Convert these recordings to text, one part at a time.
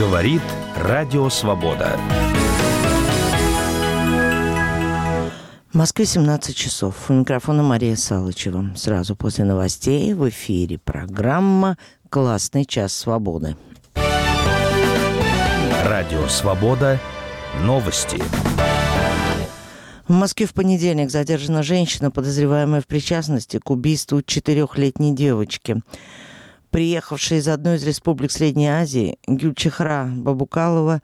Говорит Радио Свобода. В Москве 17 часов. У микрофона Мария Салычева. Сразу после новостей в эфире программа «Классный час свободы». Радио Свобода. Новости. В Москве в понедельник задержана женщина, подозреваемая в причастности к убийству 4-летней девочки. Приехавшая из одной из республик Средней Азии, Гюльчехра Бабуколова,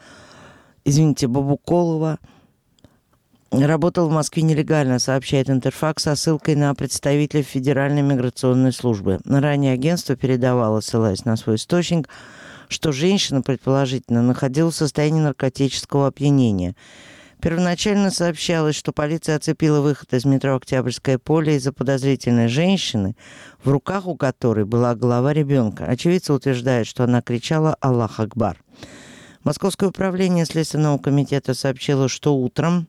работал в Москве нелегально, сообщает Интерфакс со ссылкой на представителя Федеральной миграционной службы. Ранее агентство передавало, ссылаясь на свой источник, что женщина, предположительно, находилась в состоянии наркотического опьянения. Первоначально сообщалось, что полиция оцепила выход из метро «Октябрьское поле» из-за подозрительной женщины, в руках у которой была голова ребенка. Очевидцы утверждают, что она кричала «Аллах Акбар». Московское управление Следственного комитета сообщило, что утром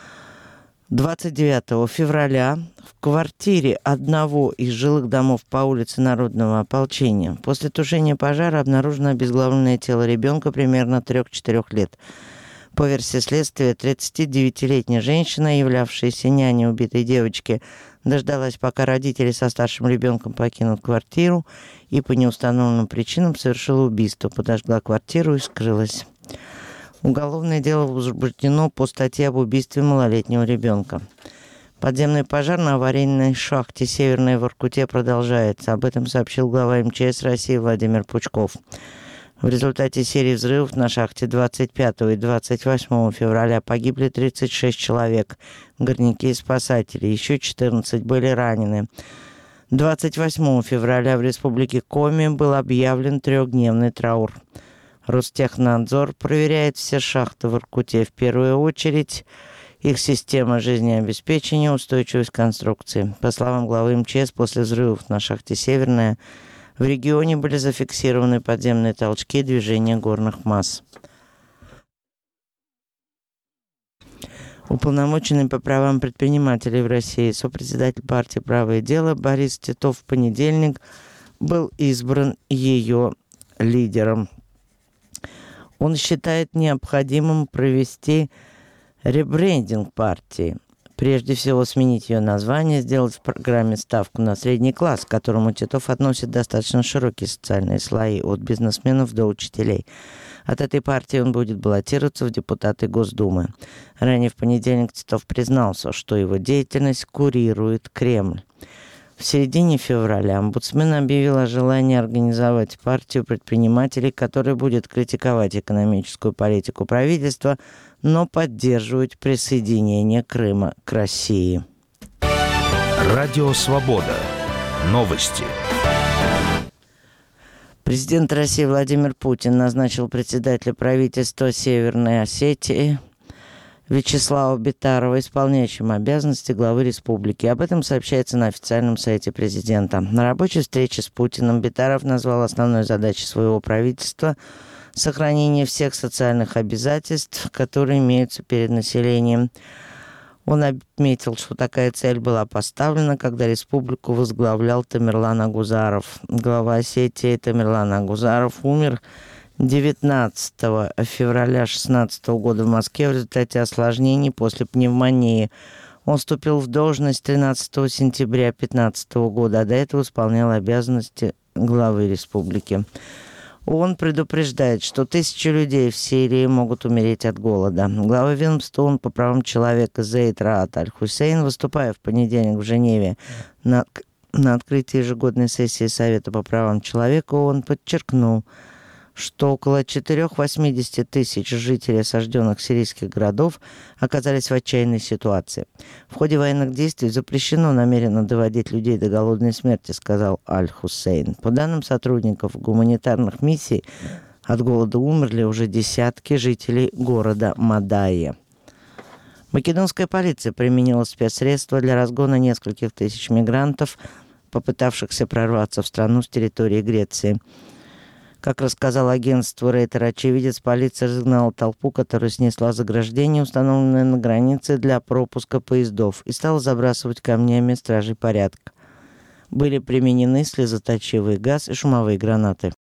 29 февраля в квартире одного из жилых домов по улице Народного ополчения после тушения пожара обнаружено обезглавленное тело ребенка примерно 3-4 лет. По версии следствия, 39-летняя женщина, являвшаяся няней убитой девочки, дождалась, пока родители со старшим ребенком покинут квартиру, и по неустановленным причинам совершила убийство, подожгла квартиру и скрылась. Уголовное дело возбуждено по статье об убийстве малолетнего ребенка. Подземный пожар на аварийной шахте «Северная» в Воркуте продолжается. Об этом сообщил глава МЧС России Владимир Пучков. В результате серии взрывов на шахте 25 и 28 февраля погибли 36 человек, горняки и спасатели, еще 14 были ранены. 28 февраля в республике Коми был объявлен 3-дневный траур. Ростехнадзор проверяет все шахты в Воркуте, в первую очередь их система жизнеобеспечения, устойчивость конструкции. По словам главы МЧС, после взрывов на шахте «Северная» в регионе были зафиксированы подземные толчки движения горных масс. Уполномоченный по правам предпринимателей в России, сопредседатель партии «Правое дело» Борис Титов в понедельник был избран ее лидером. Он считает необходимым провести ребрендинг партии. Прежде всего, сменить ее название, сделать в программе ставку на средний класс, к которому Титов относит достаточно широкие социальные слои, от бизнесменов до учителей. От этой партии он будет баллотироваться в депутаты Госдумы. Ранее в понедельник Титов признался, что его деятельность курирует Кремль. В середине февраля омбудсмен объявил о желании организовать партию предпринимателей, которая будет критиковать экономическую политику правительства, но поддерживать присоединение Крыма к России. Радио Свобода. Новости. Президент России Владимир Путин назначил председателя правительства Северной Осетии Вячеслава Битарова исполняющим обязанности главы республики. Об этом сообщается на официальном сайте президента. На рабочей встрече с Путиным Битаров назвал основной задачей своего правительства сохранение всех социальных обязательств, которые имеются перед населением. Он отметил, что такая цель была поставлена, когда республику возглавлял Тамерлан Агузаров. Глава Осетии Тамерлан Агузаров умер 19 февраля 2016 года в Москве в результате осложнений после пневмонии. Он вступил в должность 13 сентября 2015 года, а до этого исполнял обязанности главы республики. ООН предупреждает, что тысячи людей в Сирии могут умереть от голода. Глава ведомства ООН по правам человека Зейд Раат Аль-Хусейн, выступая в понедельник в Женеве на открытии ежегодной сессии Совета по правам человека, ООН подчеркнул, что около 480 тысяч жителей осажденных сирийских городов оказались в отчаянной ситуации. В ходе военных действий запрещено намеренно доводить людей до голодной смерти, сказал Аль-Хусейн. По данным сотрудников гуманитарных миссий, от голода умерли уже десятки жителей города Мадайя. Македонская полиция применила спецсредства для разгона нескольких тысяч мигрантов, попытавшихся прорваться в страну с территории Греции. Как рассказал агентству Рейтер очевидец, полиция разгнала толпу, которая снесла заграждение, установленное на границе для пропуска поездов, и стала забрасывать камнями стражей порядка. Были применены слезоточивый газ и шумовые гранаты.